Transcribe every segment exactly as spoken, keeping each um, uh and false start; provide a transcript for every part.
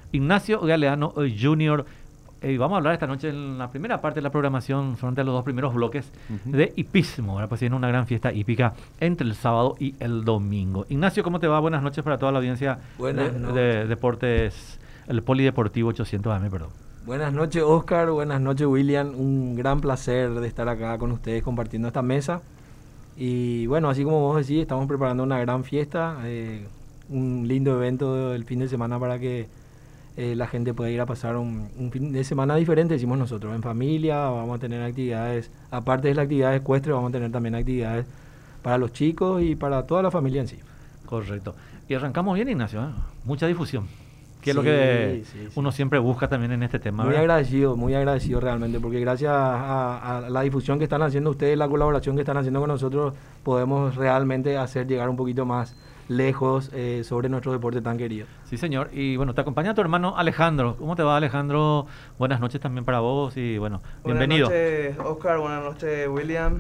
Ignacio Galeano Junior. Eh, vamos a hablar esta noche en la primera parte de la programación, frente a los dos primeros bloques, uh-huh. de hipismo. Ahora pues viene una gran fiesta hípica entre el sábado y el domingo. Ignacio, ¿cómo te va? Buenas noches para toda la audiencia de, de Deportes, el Polideportivo ochocientos A M, perdón. Buenas noches, Oscar. Buenas noches, William. Un gran placer de estar acá con ustedes compartiendo esta mesa. Y bueno, así como vos decís, estamos preparando una gran fiesta, eh, un lindo evento del fin de semana para que eh, la gente pueda ir a pasar un, un fin de semana diferente, decimos nosotros, en familia. Vamos a tener actividades, aparte de las actividades ecuestres, vamos a tener también actividades para los chicos y para toda la familia en sí. Correcto. Y arrancamos bien, Ignacio, ¿eh? Mucha difusión. Que es sí, lo que sí, sí. uno siempre busca también en este tema. Muy ¿verdad? agradecido, muy agradecido realmente, porque gracias a, a la difusión que están haciendo ustedes, la colaboración que están haciendo con nosotros, podemos realmente hacer llegar un poquito más lejos eh, sobre nuestro deporte tan querido. Sí, señor. Y bueno, te acompaña tu hermano Alejandro. ¿Cómo te va, Alejandro? Buenas noches también para vos y bueno, buenas bienvenido. Buenas noches, Oscar. Buenas noches, William.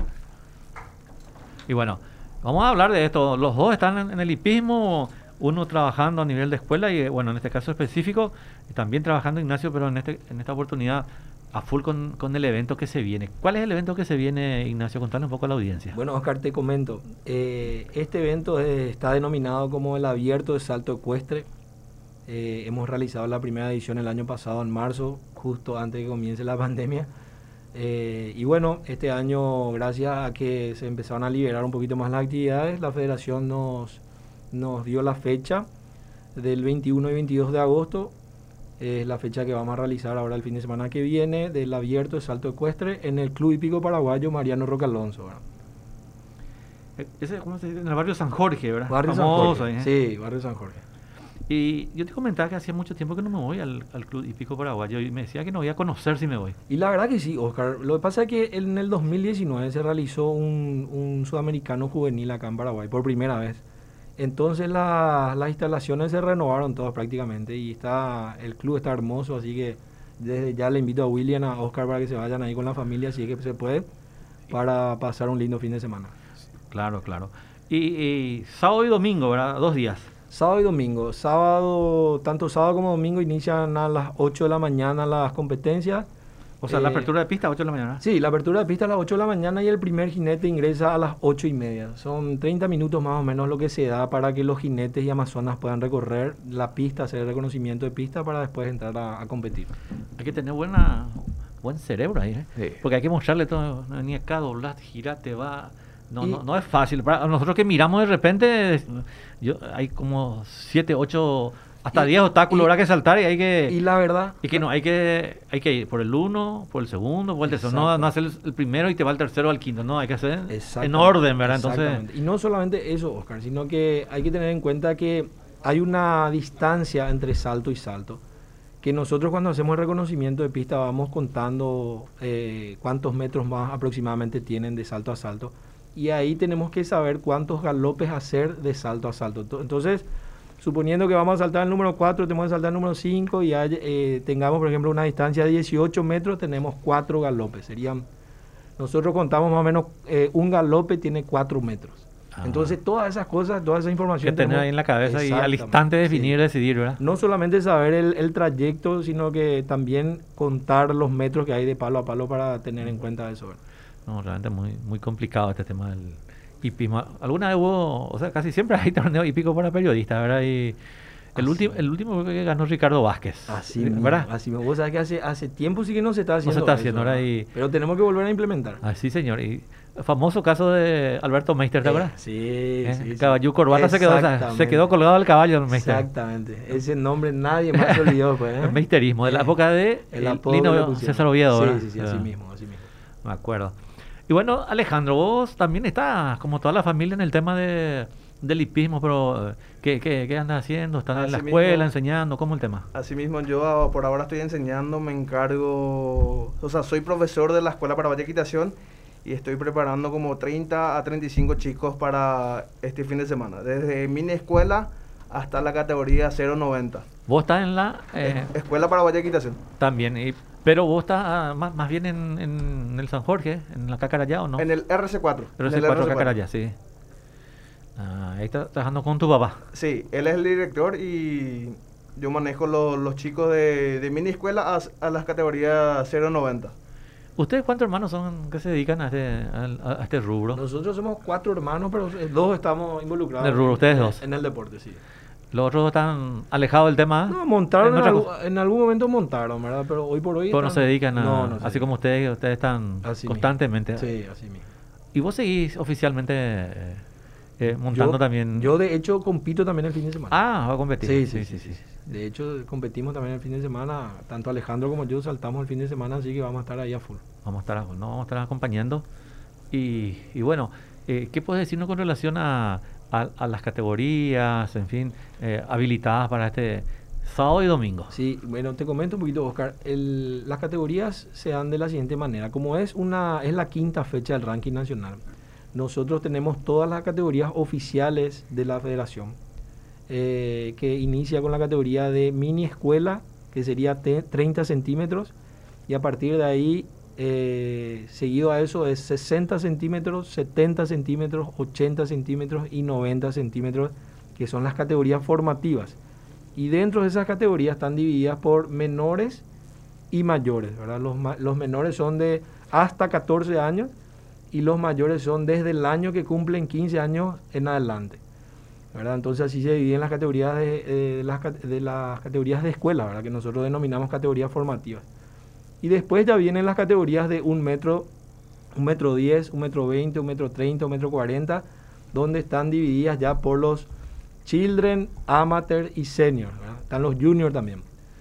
Y bueno, vamos a hablar de esto. Los dos están en, en el hipismo. Uno trabajando a nivel de escuela y, bueno, en este caso específico, también trabajando Ignacio, pero en este en esta oportunidad a full con, con el evento que se viene. ¿Cuál es el evento que se viene, Ignacio? Contale un poco a la audiencia. Bueno, Oscar, te comento. Eh, este evento es, está denominado como el Abierto de Salto Ecuestre. Eh, hemos realizado la primera edición el año pasado, en marzo, justo antes de que comience la pandemia. Eh, y bueno, este año, gracias a que se empezaron a liberar un poquito más las actividades, la federación nos... nos dio la fecha del veintiuno y veintidós de agosto, es eh, la fecha que vamos a realizar ahora el fin de semana que viene del Abierto de Salto Ecuestre en el Club Hípico Paraguayo Mariano Roca Alonso, ¿verdad? Ese, ¿cómo se dice? En el barrio San Jorge, ¿verdad? Barrio Famoso, San Jorge, ¿eh? Sí, barrio San Jorge. Y yo te comentaba que hacía mucho tiempo que no me voy al, al Club Hípico Paraguayo y me decía que no voy a conocer si me voy. Y la verdad que sí, Oscar. Lo que pasa es que en el dos mil diecinueve se realizó un, un sudamericano juvenil acá en Paraguay por primera vez. Entonces la, las instalaciones se renovaron todas prácticamente y está el club está hermoso, así que desde ya le invito a William, a Oscar para que se vayan ahí con la familia, si es que se puede, para pasar un lindo fin de semana. Claro, claro. Y, y sábado y domingo, ¿verdad? Dos días. Sábado y domingo. Sábado, tanto sábado como domingo inician a las ocho de la mañana las competencias. O sea, eh, la apertura de pista a ocho de la mañana. Sí, la apertura de pista a las ocho de la mañana y el primer jinete ingresa a las ocho y media. Son treinta minutos más o menos lo que se da para que los jinetes y amazonas puedan recorrer la pista, hacer el reconocimiento de pista para después entrar a, a competir. Hay que tener buena, buen cerebro ahí, ¿eh? Sí. Porque hay que mostrarle todo. Ni acá, doblar, girate, va. No, no, no es fácil. Para nosotros que miramos de repente, yo, hay como siete, ocho... Hasta diez obstáculos habrá que saltar y hay que... Y la verdad... Y que no, hay que hay que ir por el uno, por el segundo, por el tercero. No, no hacer el, el primero y te va el tercero al quinto. No, hay que hacer en orden, ¿verdad? Entonces... Y no solamente eso, Oscar, sino que hay que tener en cuenta que hay una distancia entre salto y salto. Que nosotros cuando hacemos el reconocimiento de pista vamos contando eh, cuántos metros más aproximadamente tienen de salto a salto. Y ahí tenemos que saber cuántos galopes hacer de salto a salto. Entonces... suponiendo que vamos a saltar el número cuatro, tenemos que saltar el número cinco y hay, eh, tengamos, por ejemplo, una distancia de dieciocho metros, tenemos cuatro galopes. Serían, nosotros contamos más o menos, eh, un galope tiene cuatro metros. Ah. Entonces, todas esas cosas, toda esa información... que tener ahí en la cabeza y al instante definir, sí. decidir, ¿verdad? No solamente saber el, el trayecto, sino que también contar los metros que hay de palo a palo para tener en cuenta eso, ¿verdad? No, realmente muy, muy complicado este tema del... hipismo. Alguna vez hubo, o sea, casi siempre hay torneos hípicos para periodistas, ¿verdad? Y el último el último que ganó Ricardo Vázquez. Así ¿verdad? Mismo, así mismo. Vos sabés que hace, hace tiempo sí que no se está haciendo. No se está haciendo, eso, ¿verdad? Y, pero tenemos que volver a implementar. Así, señor. Y el famoso caso de Alberto Meister, ¿te acuerdas? Eh, sí, ¿Eh? sí. El caballú Corbata se quedó, se quedó colgado del caballo, el Meister. Exactamente. Ese nombre nadie más se olvidó, pues. ¿eh? El meisterismo, de la época de el el Lino César Oviedo, ¿verdad? Sí, sí, sí, así mismo, así mismo. Me acuerdo. Y bueno, Alejandro, vos también estás, como toda la familia, en el tema de, del hipismo, pero ¿qué, qué, qué andas haciendo? ¿Estás en la escuela enseñando? ¿Cómo el tema? Así mismo, yo por ahora estoy enseñando, me encargo, o sea, soy profesor de la Escuela Paraguaya de Equitación y estoy preparando como treinta a treinta y cinco chicos para este fin de semana, desde mini escuela hasta la categoría cero noventa. ¿Vos estás en la...? Eh, Escuela Paraguaya de Equitación. También, y... Pero vos estás ah, más, más bien en, en el San Jorge, en la Cacarayá, ¿o no? En el R C cuatro. R C cuatro Cacarayá, sí. Ah, ahí estás trabajando con tu papá. Sí, él es el director y yo manejo lo- los chicos de, de mini escuela a, a las categorías cero noventa. ¿Ustedes cuántos hermanos son que se dedican a este, al- a, a este rubro? Nosotros somos cuatro hermanos, pero eh, dos estamos involucrados. Del rubro, en- ustedes dos. En el deporte, sí. ¿Los otros están alejados del tema? No, montaron, ¿En en, otra algu- cosa? en algún momento montaron, ¿verdad? Pero hoy por hoy... Pero no se están- dedican a... No, no se así como dedican. ustedes, ustedes están Así constantemente. mismo. Sí, así mismo. ¿Y vos seguís oficialmente eh, eh, montando Yo- también? Yo, de hecho, compito también el fin de semana. Ah, va a competir. Sí, sí, sí, sí, sí. De hecho, competimos también el fin de semana. Tanto Alejandro como yo saltamos el fin de semana, así que vamos a estar ahí a full. Vamos a estar, no, vamos a estar acompañando. Y, y bueno, eh, ¿qué puedes decirnos con relación a, a, a las categorías, en fin, eh, habilitadas para este sábado y domingo? Sí, bueno, te comento un poquito, Oscar. El- las categorías se dan de la siguiente manera. Como es una es la quinta fecha del ranking nacional, nosotros tenemos todas las categorías oficiales de la federación, eh, que inicia con la categoría de mini escuela, que sería te- treinta centímetros, y a partir de ahí, eh, seguido a eso, es sesenta centímetros, setenta centímetros, ochenta centímetros y noventa centímetros, que son las categorías formativas. Y dentro de esas categorías están divididas por menores y mayores, ¿verdad? Los, ma- los menores son de hasta catorce años y los mayores son desde el año que cumplen quince años en adelante, ¿verdad? Entonces así se dividen las categorías de, eh, las, cate- de las categorías de escuela, ¿verdad? Que nosotros denominamos categorías formativas. Y después ya vienen las categorías de un metro, un metro diez, un metro veinte, un metro treinta, un metro cuarenta, donde están divididas ya por los children, amateur y senior, ¿verdad? Están los junior también.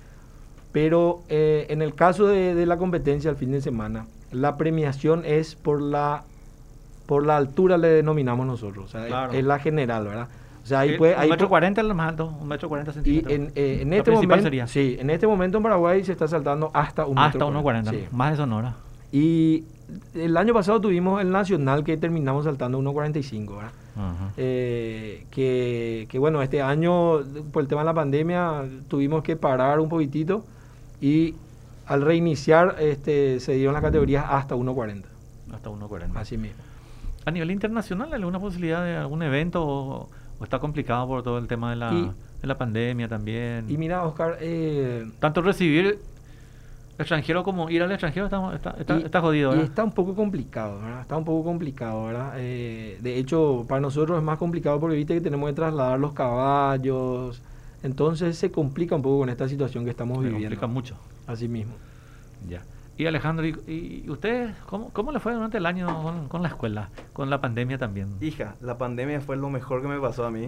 Pero eh, en el caso de, de la competencia el fin de semana, la premiación es por la por la altura, le denominamos nosotros, o sea, Claro. es, es la general, ¿verdad? O sea, ahí Eh, puede, un ahí metro pu- cuarenta es el más alto, un metro cuarenta y centímetros. en, eh, en La este principal momento, sería. sí, en este momento en Paraguay se está saltando hasta un Hasta metro uno cuarenta, sí. más de Sonora. Y el año pasado tuvimos el nacional que terminamos saltando uno cuarenta y cinco, ¿verdad? Ajá. Eh, que, que bueno, este año por el tema de la pandemia tuvimos que parar un poquitito y al reiniciar este, se dieron las categorías hasta uno cuarenta, Hasta uno cuarenta. así mismo. ¿A nivel internacional hay alguna posibilidad de algún evento o, o está complicado por todo el tema de la, Y- de la pandemia también? Y mira, Oscar, eh, Tanto recibir extranjero como ir al extranjero está, está, está, y, está jodido, y ¿verdad? está un poco complicado, ¿verdad? Está un poco complicado, ¿verdad? Eh, de hecho, para nosotros es más complicado porque viste que tenemos que trasladar los caballos, entonces se complica un poco con esta situación que estamos Me viviendo. complica mucho. Así mismo. Ya. Y Alejandro, ¿y, y usted cómo, cómo le fue durante el año con, con la escuela, con la pandemia también? Hija, la pandemia fue lo mejor que me pasó a mí.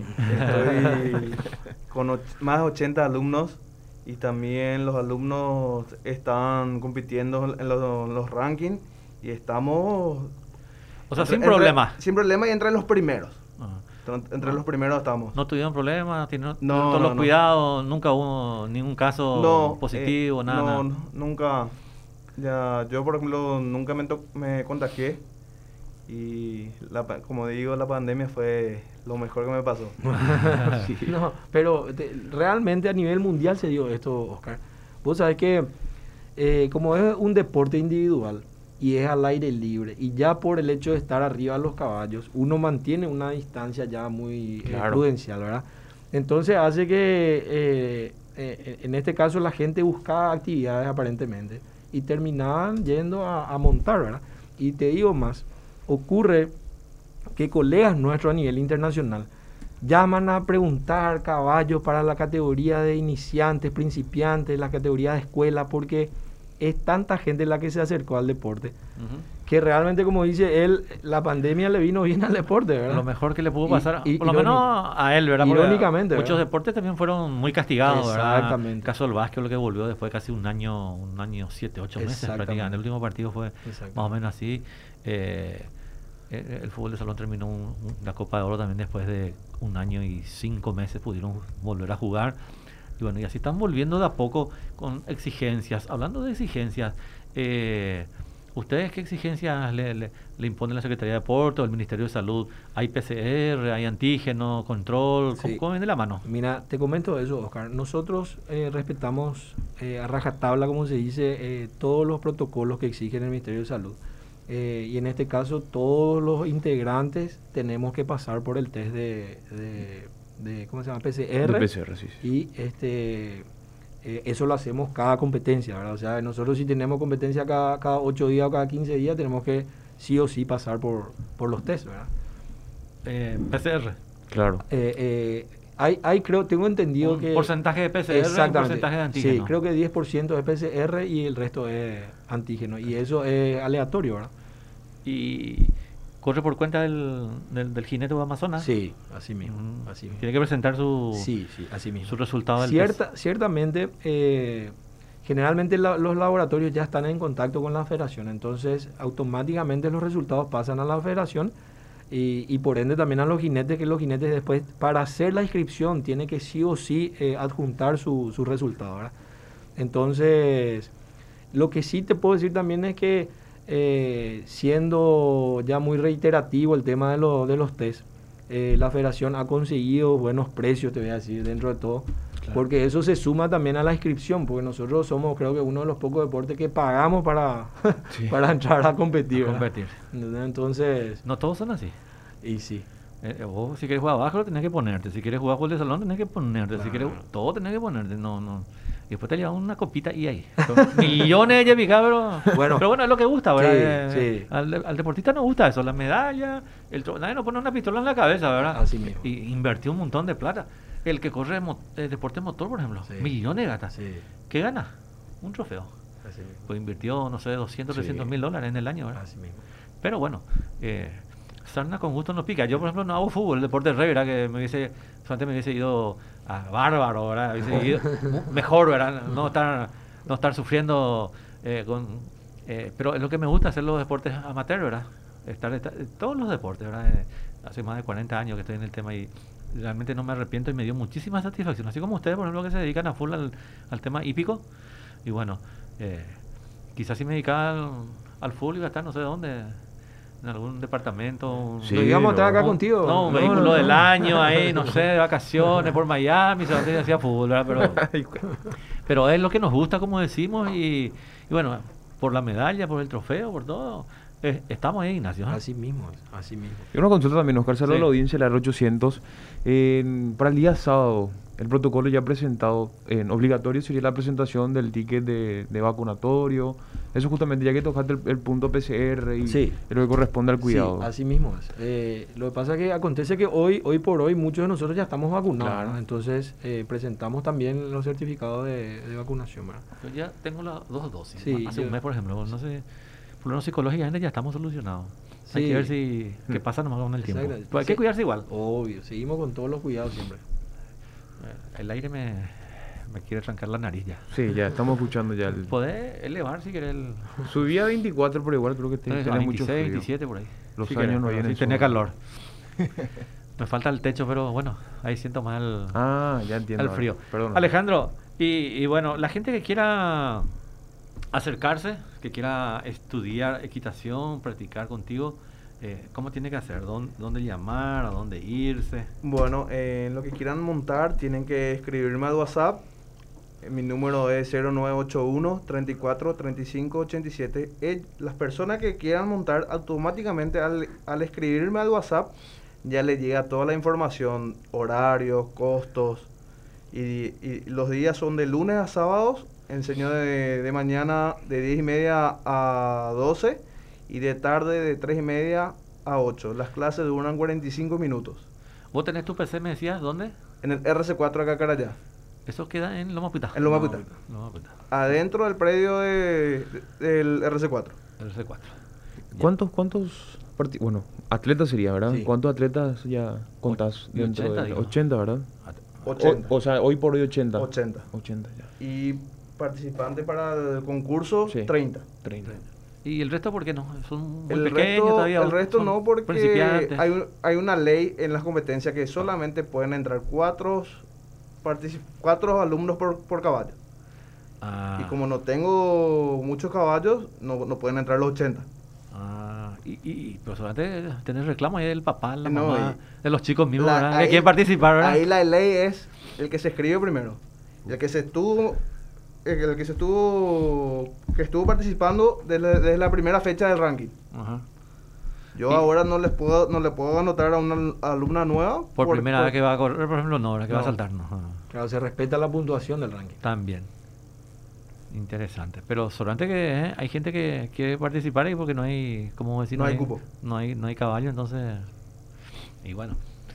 Estoy con och- más de ochenta alumnos y también los alumnos están compitiendo en los, los rankings y estamos... O sea, entre- sin entre- problema. Sin problema y entre los primeros. Ajá. Entre, entre los primeros estamos. ¿No tuvieron problemas? ¿Tuvieron No, todos no, los no. cuidados? ¿Nunca hubo ningún caso No, positivo? eh, nada, no, nada. no, nunca. Ya, yo, por ejemplo, nunca me, to- me contagié. Y, la, pa- como digo, la pandemia fue lo mejor que me pasó. No, pero te- realmente a nivel mundial se dio esto, Oscar. Vos sabés que eh, como es un deporte individual y es al aire libre, y ya por el hecho de estar arriba de los caballos, uno mantiene una distancia ya muy eh, Claro. prudencial, ¿verdad? Entonces hace que eh, eh, en este caso la gente buscaba actividades aparentemente y terminaban yendo a, a montar, ¿verdad? Y te digo más, ocurre que colegas nuestros a nivel internacional llaman a preguntar caballos para la categoría de iniciantes, principiantes, la categoría de escuela, porque es tanta gente la que se acercó al deporte, Ujú. que realmente, como dice él, la pandemia le vino bien al deporte, ¿verdad? Lo mejor que le pudo Y- pasar, y- por lo irónico. menos a él, ¿verdad? Porque Irónicamente, muchos ¿verdad? deportes también fueron muy castigados, ¿verdad? Exactamente. El caso del básquet, lo que volvió después de casi un año, un año, siete, ocho meses Exactamente. prácticamente. El último partido fue Exactamente. más o menos así. Eh, eh, el fútbol de salón terminó un- un- la Copa de Oro también después de un año y cinco meses pudieron volver a jugar. Y bueno, y así están volviendo de a poco con exigencias. Hablando de exigencias, eh, ¿ustedes qué exigencias le, le, le impone la Secretaría de Deportes o el Ministerio de Salud? ¿Hay P C R, hay antígeno, control? ¿Cómo, Sí. cómo viene de la mano? Mira, te comento eso, Oscar. Nosotros eh, respetamos eh, a rajatabla, como se dice, eh, todos los protocolos que exige el Ministerio de Salud. Eh, y en este caso, todos los integrantes tenemos que pasar por el test de, de, de ¿cómo se llama? P C R. De P C R, sí, sí. Y este, eh, eso lo hacemos cada competencia, ¿verdad? O sea, nosotros si tenemos competencia cada, cada ocho días o cada quince días, tenemos que sí o sí pasar por, por los test, ¿verdad? Eh, P C R. Claro. Eh, eh, hay, hay, creo, tengo entendido Un que... porcentaje de P C R y un Exactamente. porcentaje de antígeno. Sí, creo que diez por ciento es P C R y el resto es antígeno. Y eso es aleatorio, ¿verdad? Y corre por cuenta del, del, del jinete de Amazonas. Sí, así mismo. Mm, Así mismo. Tiene que presentar su, Sí, sí, así mismo. su resultado del Cierta, test. Ciertamente, eh, generalmente la- los laboratorios ya están en contacto con la federación, entonces automáticamente los resultados pasan a la federación y, y por ende también a los jinetes, que los jinetes después, para hacer la inscripción, tiene que sí o sí eh, adjuntar su, su resultado, ¿verdad? Entonces, lo que sí te puedo decir también es que eh, siendo ya muy reiterativo el tema de, lo- de los test, eh, la federación ha conseguido buenos precios, te voy a decir, dentro de todo, Claro. porque eso se suma también a la inscripción, porque nosotros somos, creo que, uno de los pocos deportes que pagamos para, Sí. para entrar a competir. A ¿verdad? competir. Entonces, No todos son así. y sí. Eh, eh, vos si quieres jugar abajo tenés que ponerte, si quieres jugar fútbol de salón tenés que ponerte, si Claro. quieres todo tenés que ponerte, no, no. Y después te llevan una copita y ahí. Son millones de yepica, pero Bueno. pero bueno, es lo que gusta, ¿verdad? Sí, Eh, sí. Al, al deportista nos gusta eso, la medalla, el tro- nadie nos pone una pistola en la cabeza, ¿verdad? Así mismo. Y invertió un montón de plata. El que corre mo- eh, deporte motor, por ejemplo, Sí. millones de gatas. Sí, ¿Qué gana? Un trofeo. así mismo. Pues invirtió, no sé, doscientos, Sí. trescientos mil dólares en el año, ¿verdad? Así mismo. Pero bueno, eh, sarna con gusto no pica. Yo, por ejemplo, no hago fútbol, el deporte rey, ¿verdad? Que me hubiese, solamente me hubiese ido a bárbaro, ¿verdad? Hubiese ido mu- mejor, ¿verdad? No estar, no estar sufriendo eh, con... eh, pero es lo que me gusta, hacer los deportes amateur, ¿verdad? Estar, estar- todos los deportes, ¿verdad? Eh, hace más de cuarenta años que estoy en el tema y realmente no me arrepiento y me dio muchísima satisfacción. Así como ustedes, por ejemplo, que se dedican a full al, al tema hípico. Y bueno, eh, quizás si me dedicaba al, al full iba a estar no sé dónde, en algún departamento. un- Sí, Nos íbamos a estar acá un- contigo. No, un No, vehículo no, del no. año ahí, no sé, de vacaciones por Miami, se hacía hacía fútbol, ¿verdad? Pero, pero es lo que nos gusta, como decimos, y, y bueno, por la medalla, por el trofeo, por todo, eh, estamos ahí, Ignacio. ¿eh? Así mismo, así mismo. Y una consulta también, Oscar, saludos Sí. a la audiencia, la R ochocientos. Eh, para el día sábado, el protocolo ya presentado, en obligatorio sería la presentación del ticket de, de vacunatorio. Eso justamente, ya que tocaste el, el punto P C R y Sí. lo que corresponde al cuidado. Sí, así mismo es. Eh, lo que pasa es que acontece que hoy, hoy por hoy muchos de nosotros ya estamos vacunados, Claro. ¿no? Entonces eh, presentamos también los certificados de, de vacunación, ¿verdad? Yo ya tengo las dos dosis. Sí, Hace yo- un mes, por ejemplo, no sé, por lo menos psicológicamente ya estamos solucionados. Hay Sí. que ver si qué pasa nomás con el tiempo. Exacto. Pues hay que Sí. cuidarse igual. Obvio, seguimos con todos los cuidados siempre. Eh, El aire me, me quiere trancar la nariz ya. Sí, ya estamos escuchando ya. El, Podés elevar si querés el... subía a veinticuatro, pero igual creo que No, tiene, a tiene mucho veintiséis, frío. veintisiete por ahí. Los Si años querés, no pero vienen sí tenía solos. calor. Me falta el techo, pero bueno, ahí siento más el, Ah, ya entiendo. el ahora. frío. Perdón. Alejandro, y, y bueno, la gente que quiera acercarse, que quiera estudiar equitación, practicar contigo, eh, ¿cómo tiene que hacer? ¿Dónde, dónde llamar? ¿A dónde irse? Bueno, eh, en lo que quieran montar tienen que escribirme al WhatsApp. Eh, Mi número es cero nueve ocho uno, treinta y cuatro, treinta y cinco, ochenta y siete. Eh, las personas que quieran montar, automáticamente al, al escribirme al WhatsApp ya les llega toda la información, horarios, costos. Y, y los días son de lunes a sábados. Enseño de, de mañana de diez y media a doce y de tarde de tres y media a ocho. Las clases duran cuarenta y cinco minutos. ¿Vos tenés tu P C, me decías, dónde? En el R C cuatro acá Carayá. Eso queda en Loma Putá. En Loma Putá. Loma Putá. Adentro del predio de, de- del R C cuatro. El C cuatro. Ya. ¿Cuántos, cuántos, parti- bueno, atletas sería, ¿verdad? Sí. ¿Cuántos atletas ya contás y dentro ochenta, de digo. ochenta, ¿verdad? ochenta. O, o sea, hoy por hoy ochenta. ochenta. ochenta ya. Y participante para el concurso, Sí. treinta. treinta. ¿Y el resto por qué no? Son muy El pequeños resto, todavía. el resto son no, porque principiantes. hay, un- hay una ley en las competencias que solamente pueden entrar cuatro, partici- cuatro alumnos por, por caballo. Ah, Y como no tengo muchos caballos, no, no pueden entrar los ochenta. ah, y, y, y- pero solamente tenés reclamo ahí del papá, la No, mamá, y- de los chicos mismos, La- ¿verdad? ahí- que quieren participar, ¿verdad? Ahí la ley es el que se escribe primero. Y el que se estuvo, el, el que se estuvo, que estuvo participando desde, desde la primera fecha del ranking. Ajá. Yo Y- ahora no les puedo no le puedo anotar a una al- alumna nueva. Por, primera vez que va a correr, por ejemplo, no, la que va a No. saltar, no. Ah, Claro, se respeta la puntuación del ranking. También. Interesante. Pero solamente que eh, hay gente que quiere participar y porque no hay, como decir, No hay cupo. No hay, no hay caballo, entonces. Y bueno.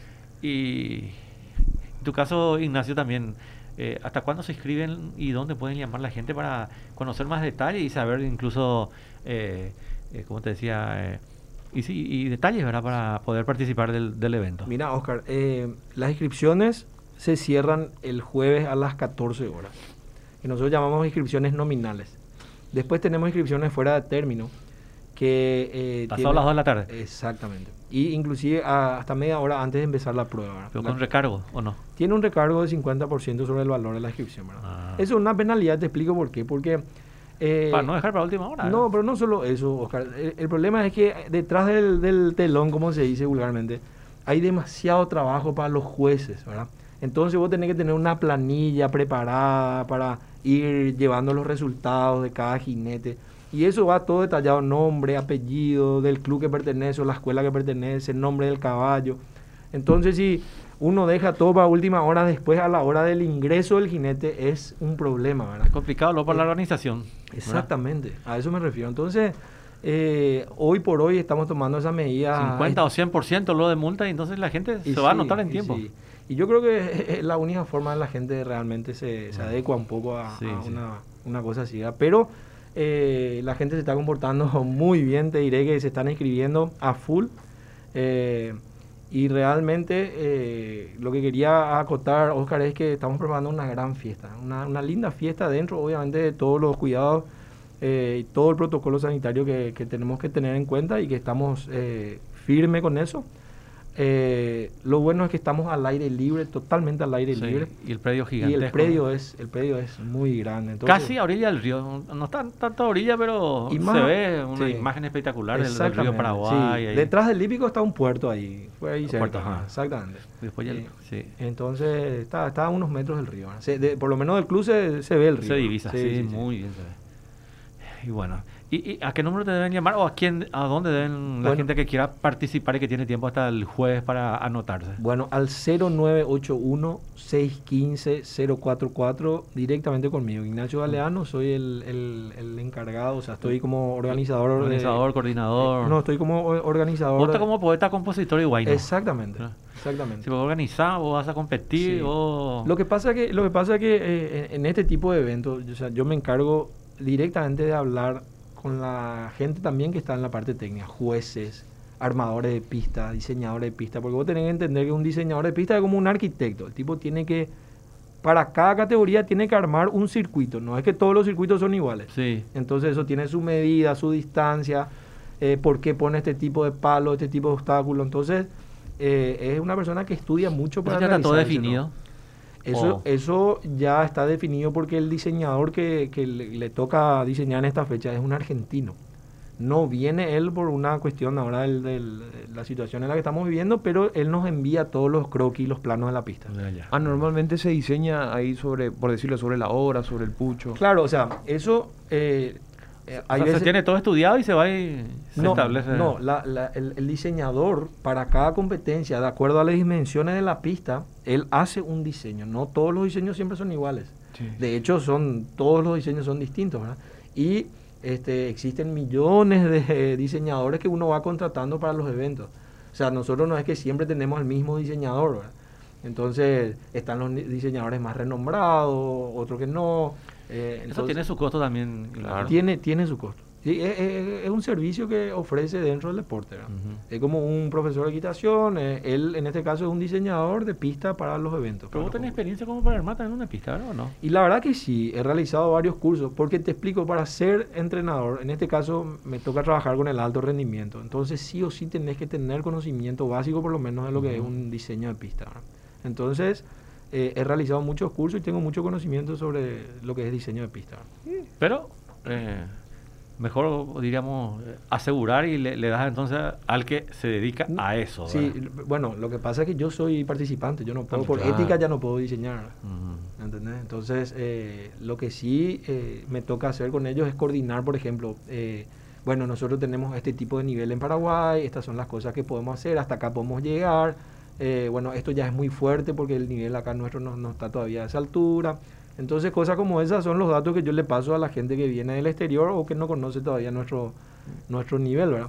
Y en tu caso, Ignacio, también. eh, ¿Hasta cuándo se inscriben y dónde pueden llamar la gente para conocer más detalles y saber incluso, eh, eh, como te decía, eh, y, sí, y detalles, ¿verdad? Para poder participar del, del evento. Mira, Oscar, eh, las inscripciones se cierran el jueves a las catorce horas. Que nosotros llamamos inscripciones nominales. Después tenemos inscripciones fuera de término. Que, eh, Pasado tienen- las dos de la tarde. Exactamente. Y inclusive a- hasta media hora antes de empezar la prueba. ¿verdad? Pero La- con recargo, ¿o no? tiene un recargo de cincuenta por ciento sobre el valor de la inscripción. ¿verdad? Ah. Eso es una penalidad, te explico por qué. Porque... eh, Para no dejar para última hora. no, ¿verdad? pero no solo eso, Oscar. El, el problema es que detrás del, del telón, como se dice vulgarmente, hay demasiado trabajo para los jueces, ¿verdad? Entonces vos tenés que tener una planilla preparada para ir llevando los resultados de cada jinete. Y eso va todo detallado, nombre, apellido, del club que pertenece o la escuela que pertenece, nombre del caballo. Entonces si uno deja todo para última hora, después a la hora del ingreso del jinete es un problema, ¿verdad? Es complicado luego para la organización. ¿verdad? Exactamente, a eso me refiero. Entonces, eh, hoy por hoy estamos tomando esa medida. cincuenta o cien por ciento lo de multa y entonces la gente y se va a sí, anotar en y tiempo. sí. Y yo creo que es la única forma de la gente realmente se, se adecua un poco a, Sí, a sí. Una, una cosa así. ¿verdad? Pero eh, la gente se está comportando muy bien, te diré que se están inscribiendo a full. eh, y realmente eh, lo que quería acotar, Oscar, es que estamos preparando una gran fiesta, una, una linda fiesta dentro, obviamente, de todos los cuidados eh, y todo el protocolo sanitario que, que tenemos que tener en cuenta y que estamos eh, firmes con eso. Eh, lo bueno es que estamos al aire libre, totalmente al aire Sí, libre. y el predio Y gigantesco. el predio es el predio es muy grande. Entonces, Casi a orilla del río. No está tanto a orilla, pero Y se más- ve una sí. imagen espectacular del, del río exactamente, Paraguay. sí. ahí. Detrás del hípico está un puerto ahí, fue ahí Un cerca, puerto, ajá. exactamente. Después ya, Sí. sí. Entonces está, está a unos metros del río. ¿verdad? Se- de- por lo menos del club se, se ve el río. Se ¿verdad? divisa, sí, sí, sí. muy bien se ve. Y bueno, ¿y, y a qué número te deben llamar o a quién, a dónde deben la Bueno. gente que quiera participar y que tiene tiempo hasta el jueves para anotarse? Bueno, al cero nueve ocho uno, seis uno cinco, cero cuatro cuatro directamente conmigo. Ignacio Galeano, soy el, el, el encargado, o sea, estoy como organizador. de- Organizador, coordinador. eh, no, estoy como o- organizador. Vos estás de- como poeta, compositor y guayno. Exactamente, Ah. exactamente. Si vos organizás, vos vas a competir, Sí. vos... Lo que pasa que, lo que pasa que eh, en en este tipo de eventos, o sea, yo me encargo directamente de hablar con la gente también que está en la parte técnica, jueces, armadores de pista, diseñadores de pista, porque vos tenés que entender que un diseñador de pista es como un arquitecto, el tipo tiene que, para cada categoría tiene que armar un circuito, no es que todos los circuitos son iguales. Sí. Entonces eso tiene su medida, su distancia, eh, por qué pone este tipo de palo, este tipo de obstáculo. Entonces eh, es una persona que estudia mucho para Eso ya está todo realizar ese, definido. ¿no? Eso, Oh. eso ya está definido porque el diseñador que, que le, le toca diseñar en esta fecha es un argentino. No viene él por una cuestión ahora del- del- de la situación en la que estamos viviendo, pero él nos envía todos los croquis, los planos de la pista. Ya, ya. Ah, normalmente se diseña ahí sobre, por decirlo, sobre la hora, sobre el pucho. Claro, o sea, eso... eh, eh, O hay sea, veces- se tiene todo estudiado y se va y se no, establece. no la- la- el, el diseñador para cada competencia, de acuerdo a las dimensiones de la pista, él hace un diseño. No todos los diseños siempre son iguales. Sí. De hecho, son todos los diseños son distintos, ¿verdad? Y este, existen millones de diseñadores que uno va contratando para los eventos. O sea, nosotros no es que siempre tenemos el mismo diseñador, ¿verdad? Entonces, están los ni- diseñadores más renombrados, otros que no. eh, Eso entonces- tiene su costo también. Claro. tiene, tiene su costo. Sí, es, es- es un servicio que ofrece dentro del deporte. ¿verdad? Ujú. Es como un profesor de equitación, eh, él en este caso es un diseñador de pista para los eventos. Pero para vos los tenés concursos. experiencia como para armar también una pista, ¿verdad o no? Y la verdad que sí, he realizado varios cursos, porque te explico, para ser entrenador, en este caso me toca trabajar con el alto rendimiento, entonces sí o sí tenés que tener conocimiento básico por lo menos de lo que es Ujú. un diseño de pista. ¿verdad? Entonces eh, he realizado muchos cursos y tengo mucho conocimiento sobre lo que es diseño de pista. ¿verdad? Pero eh, mejor, diríamos, eh, asegurar y le, le das entonces al que se dedica a eso. Sí, ¿verdad? bueno, lo que pasa es que yo soy participante, yo no puedo, Ah, por claro. ética ya no puedo diseñar. Ujú. ¿Entendés? Entonces, eh, lo que sí eh, me toca hacer con ellos es coordinar, por ejemplo, eh, bueno, nosotros tenemos este tipo de nivel en Paraguay, estas son las cosas que podemos hacer, hasta acá podemos llegar, eh, bueno, esto ya es muy fuerte porque el nivel acá nuestro no, no está todavía a esa altura. Entonces, cosas como esas son los datos que yo le paso a la gente que viene del exterior o que no conoce todavía nuestro, nuestro nivel, ¿verdad?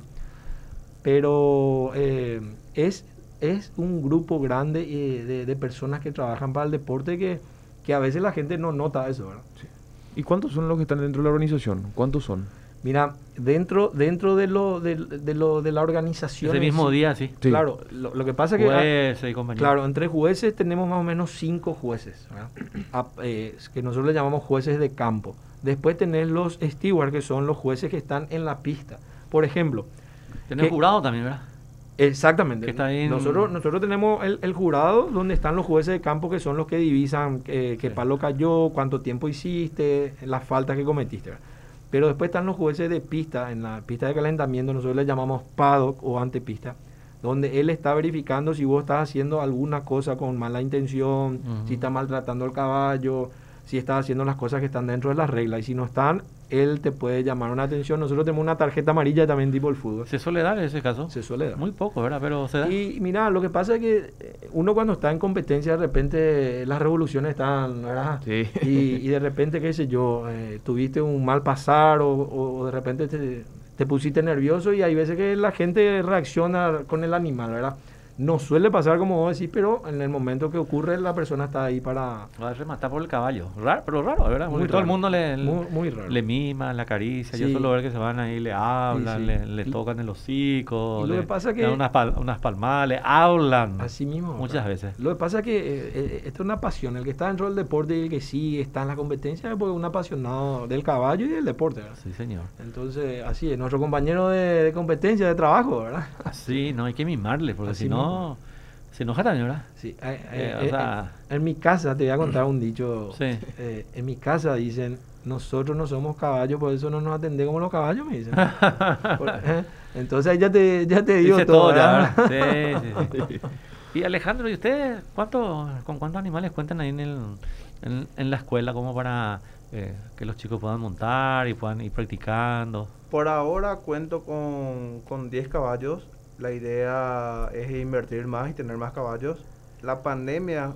Pero eh, es, es un grupo grande eh, de, de personas que trabajan para el deporte que, que a veces la gente no nota eso, ¿verdad? Sí. ¿Y cuántos son los que están dentro de la organización? ¿Cuántos son? Mira, dentro dentro de lo de, de lo de la organización... Ese mismo sí, día, sí. Sí. Claro, lo, lo que pasa es que... Jueces y compañía. Claro, entre jueces tenemos más o menos cinco jueces, ¿verdad? A, eh, que nosotros le llamamos jueces de campo. Después tenés los stewards, que son los jueces que están en la pista. Por ejemplo... Tenés que- jurado también, ¿verdad? Exactamente. Que está ahí en- Nosotros, nosotros tenemos el, el jurado donde están los jueces de campo que son los que divisan eh, qué Sí. palo cayó, cuánto tiempo hiciste, las faltas que cometiste, ¿verdad? Pero después están los jueces de pista, en la pista de calentamiento, nosotros le llamamos paddock o antepista, donde él está verificando si vos estás haciendo alguna cosa con mala intención, Ujú. si estás maltratando al caballo, si estás haciendo las cosas que están dentro de las reglas. Y si no están, él te puede llamar una atención. Nosotros tenemos una tarjeta amarilla también tipo el fútbol. Se suele dar en ese caso. Se suele dar. Muy poco, ¿verdad? Pero se da. Y mira, lo que pasa es que eh, uno cuando está en competencia, de repente eh, las revoluciones están, ¿verdad? Sí. Y, y de repente, qué sé yo, eh, tuviste un mal pasar o, o de repente te, te pusiste nervioso y hay veces que la gente reacciona con el animal, ¿verdad? No suele pasar como vos decís, pero en el momento que ocurre la persona está ahí para... Va a rematar por el caballo. Raro, pero raro, ¿verdad? Muy Porque todo el raro. mundo le, Muy- muy raro. le mima, le acaricia. Yo Sí. suelo ver que se van ahí, le hablan, Sí, sí. le, le Y- tocan el hocico, y lo le que pasa que- dan unas, pal- unas palmadas, le hablan. Así mismo. Muchas ¿verdad? veces. Lo que pasa es que eh, eh, esto es una pasión. El que está dentro del deporte y el que sí está en la competencia es porque un apasionado del caballo y del deporte, ¿verdad? Sí, señor. Entonces, así es, nuestro compañero de, de competencia, de trabajo, ¿verdad? Sí, no hay que mimarle, porque Así si no, se enoja también, ¿verdad? Sí, eh, Eh, eh, o eh, sea- en mi casa, te voy a contar un dicho. Sí. Eh, en mi casa dicen, nosotros no somos caballos, por eso no nos atendemos como los caballos, me dicen. Por- eh, Entonces ahí ya te, ya te digo Dice todo, todo ya, ¿verdad? ¿verdad? Sí, sí, sí. Y Alejandro, ¿y usted cuánto, con cuántos animales cuentan ahí en, el, en, en la escuela como para eh, que los chicos puedan montar y puedan ir practicando? Por ahora cuento con, con diez caballos. La idea es invertir más y tener más caballos. La pandemia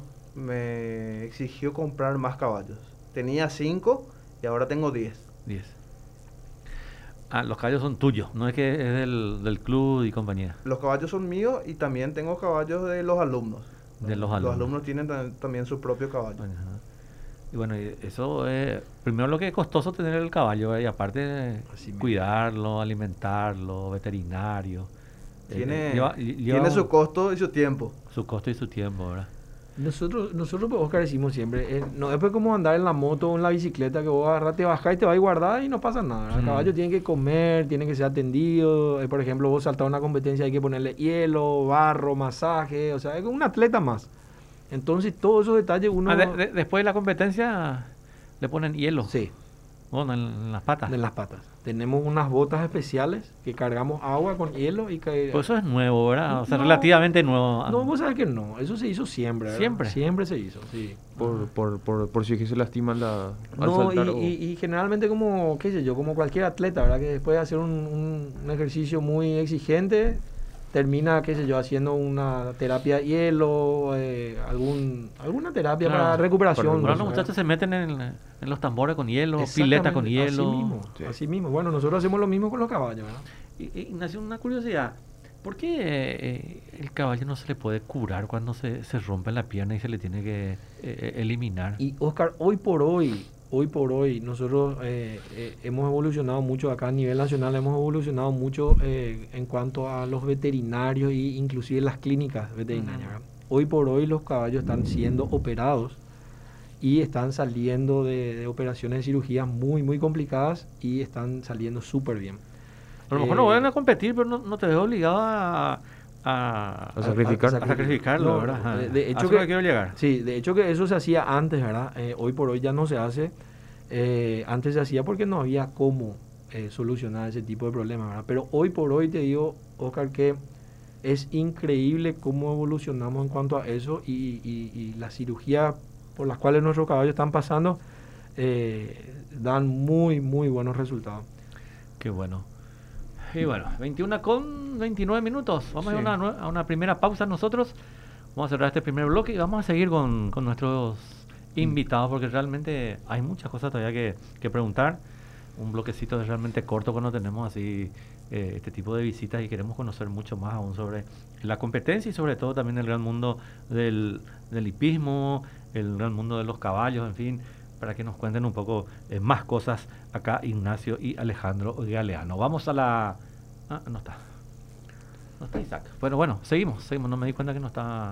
me exigió comprar más caballos. Tenía cinco y ahora tengo diez. diez. Ah, los caballos son tuyos, no es que es del, del club y compañía. Los caballos son míos y también tengo caballos de los alumnos. De los Los alumnos. alumnos tienen tam- también su propio caballo. Ajá. Y bueno, y eso es primero lo que es costoso tener el caballo, ¿eh? Y aparte Así mismo. cuidarlo, alimentarlo, veterinario. Eh, Tiene, lleva- lleva tiene un- su costo y su tiempo. su costo y su tiempo, ¿verdad? Nosotros, nosotros pues, Oscar, decimos siempre, eh, no es pues como andar en la moto o en la bicicleta que vos agarras, te bajás y te vas a guardar y no pasa nada. El Mm. caballo tiene que comer, tiene que ser atendido. eh, por ejemplo, vos saltás una competencia, hay que ponerle hielo, barro, masaje, o sea, es un atleta más. Entonces, todos esos detalles uno... Ah, de- de- después de la competencia le ponen hielo. Sí, Bueno, en, en las patas. en las patas. Tenemos unas botas especiales que cargamos agua con hielo y que... Pues eso es nuevo, ¿verdad? O sea, No. relativamente nuevo. No, vos sabés que no, eso se hizo siempre, ¿verdad? ¿Siempre? Siempre se hizo, sí. Por, por, por, por si es que se lastiman la, al No, y, saltar o- y- y generalmente como, qué sé yo, como cualquier atleta, ¿verdad? Que después de hacer un, un- un ejercicio muy exigente, termina, qué sé yo, haciendo una terapia de hielo, eh, algún, alguna terapia Claro. para recuperación. Para Ahora los ¿verdad? muchachos se meten en, en los tambores con hielo, Exactamente, pileta con hielo. Así mismo, Sí. así mismo. Bueno, nosotros hacemos lo mismo con los caballos, ¿verdad? Y, y, Ignacio, una curiosidad. ¿Por qué eh, el caballo no se le puede curar cuando se, se rompe la pierna y se le tiene que eh, eliminar? Y Oscar, hoy por hoy, hoy por hoy, nosotros eh, eh, hemos evolucionado mucho acá a nivel nacional, hemos evolucionado mucho eh, en cuanto a los veterinarios e inclusive las clínicas veterinarias. Ujú. ¿verdad? Hoy por hoy los caballos están siendo operados y están saliendo de, de operaciones de cirugías muy, muy complicadas y están saliendo súper bien. A lo mejor Eh, no vayan a competir, pero no, no te ves obligado a, a, A sacrificar. a sacrificarlo, No, ¿verdad? de- A- de a hecho eso que- es lo quiero llegar. Sí, de hecho que eso se hacía antes, ¿verdad? Eh, hoy por hoy ya no se hace. Eh, antes se hacía porque no había cómo eh, solucionar ese tipo de problemas, ¿verdad? Pero hoy por hoy te digo, Oscar, que es increíble cómo evolucionamos en cuanto a eso y, y, y las cirugías por las cuales nuestros caballos están pasando eh, dan muy, muy buenos resultados. Qué bueno. Y bueno, veintiuna con veintinueve minutos. Vamos Sí. a, ir a, una, nue- a una primera pausa nosotros. Vamos a cerrar este primer bloque y vamos a seguir con, con nuestros invitados porque realmente hay muchas cosas todavía que, que preguntar. Un bloquecito es realmente corto cuando tenemos así eh, este tipo de visitas y queremos conocer mucho más aún sobre la competencia y sobre todo también el gran mundo del, del hipismo, el gran mundo de los caballos, en fin, para que nos cuenten un poco eh, más cosas acá Ignacio y Alejandro Galeano. Vamos a la... Ah, no está. No está Isaac. Bueno, bueno, seguimos, seguimos. No me di cuenta que no está...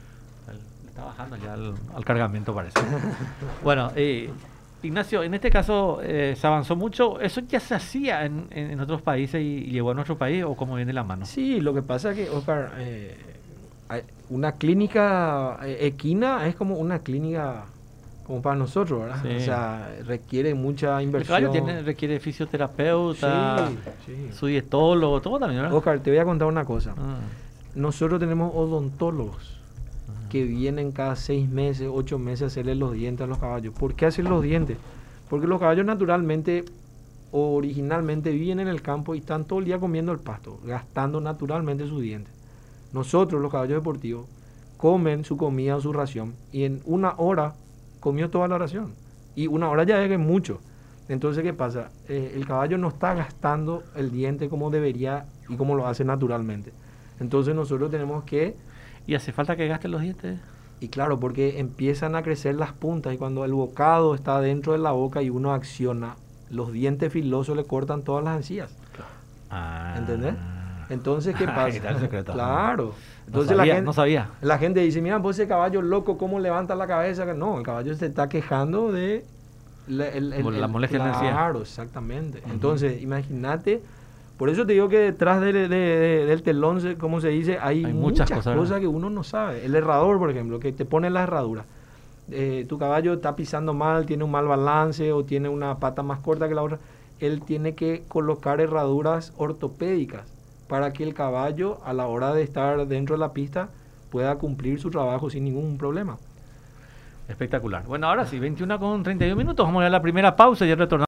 el- Está bajando ya al, al cargamento, parece. Bueno, eh, Ignacio, en este caso eh, se avanzó mucho. ¿Eso ya se hacía en, en, en otros países y, y llegó a nuestro país o cómo viene de la mano? Sí, lo que pasa es que, Oscar, eh, hay- una clínica eh, equina es como una clínica como para nosotros, ¿verdad? Sí. O sea, requiere mucha El inversión. caballo tiene, requiere fisioterapeuta, Sí, sí. su dietólogo, todo también, ¿verdad? Oscar, te voy a contar una cosa. Ah, Nosotros tenemos odontólogos que vienen cada seis meses, ocho meses a hacerle los dientes a los caballos. ¿Por qué hacen los dientes? Porque los caballos naturalmente, originalmente viven en el campo y están todo el día comiendo el pasto, gastando naturalmente sus dientes. Nosotros, los caballos deportivos, comen su comida o su ración y en una hora comió toda la ración. Y una hora ya es que es mucho. Entonces, ¿qué pasa? Eh, el caballo no está gastando el diente como debería y como lo hace naturalmente. Entonces nosotros tenemos que... ¿Y hace falta que gasten los dientes? Y claro, porque empiezan a crecer las puntas y cuando el bocado está dentro de la boca y uno acciona, los dientes filosos le cortan todas las encías. Ah. ¿Entendés? Entonces, ¿qué Ahí pasa? está el secreto. Claro. No Entonces sabía, la, gente, no sabía. la gente dice, mira, pues ese caballo loco, ¿cómo levanta la cabeza? No, el caballo se está quejando de... la- el- el- Como la el- molestia en la encía. Claro, exactamente. Ujú. Entonces, imagínate... Por eso te digo que detrás de- de- de- del telón, se- como se dice, hay, Hay muchas muchas, cosas, cosas, ¿verdad? que uno no sabe. El herrador, por ejemplo, que te pone la herradura. Eh, tu caballo está pisando mal, tiene un mal balance o tiene una pata más corta que la otra. Él tiene que colocar herraduras ortopédicas para que el caballo, a la hora de estar dentro de la pista, pueda cumplir su trabajo sin ningún problema. Espectacular. Bueno, ahora sí, veintiuna con treinta y uno minutos. Vamos a ir a la primera pausa y ya retornamos.